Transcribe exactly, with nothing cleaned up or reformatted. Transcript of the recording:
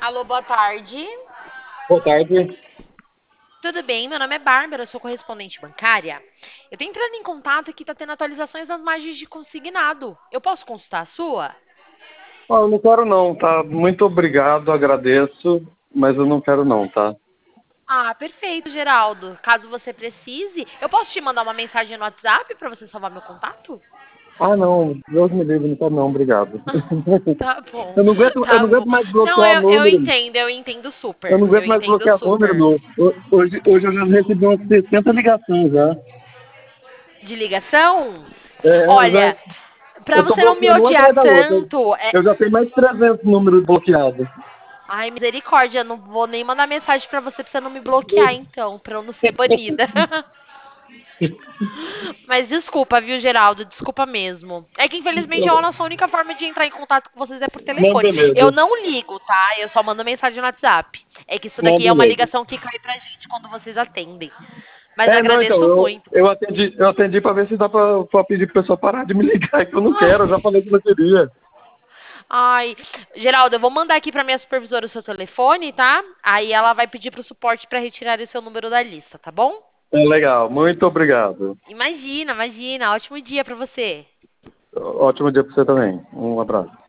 Alô, boa tarde. Boa tarde. Tudo bem? Meu nome é Bárbara, eu sou correspondente bancária. Eu tô entrando em contato que tá tendo atualizações das margens de consignado. Eu posso consultar a sua? Ah, eu não quero não, tá? Muito obrigado, agradeço, mas eu não quero não, tá? Ah, perfeito, Geraldo. Caso você precise, eu posso te mandar uma mensagem no WhatsApp para você salvar meu contato? Ah, não, Deus me livre, não quero não, obrigado. Tá bom, Eu não aguento, eu tá não bom. aguento mais Não, bloquear eu, eu número. entendo, eu entendo Eu super. não Eu aguento mais entendo bloquear número, super. não. Ho- Hoje, hoje eu já recebi umas sessenta ligações já. De ligação? É, eu já, Olha, pra eu tô você não me bloqueando uma odiar atrás da outra. tanto, é, Eu já tenho mais de trezentos números bloqueados. ai, misericórdia, não vou nem mandar mensagem pra você pra você não me bloquear, então, pra eu não ser banida. Mas desculpa, viu, Geraldo? Desculpa mesmo. É que infelizmente a nossa única forma de entrar em contato com vocês é por Não, telefone. Eu beleza. não ligo, tá? Eu só mando mensagem no WhatsApp. É que isso Não, daqui é uma beleza. ligação que cai pra gente quando vocês atendem. Mas É, não, então, agradeço eu, muito. eu atendi, eu atendi pra ver se dá pra, pra pedir pro pessoal parar de me ligar, que eu não quero, eu já falei que não queria. Ai, Geraldo, eu vou mandar aqui pra minha supervisora o seu telefone, tá? Aí ela vai pedir pro suporte pra retirar o seu número da lista, tá bom? É legal, muito obrigado. Imagina, imagina. Ótimo dia pra você. Ótimo dia pra você também. Um abraço.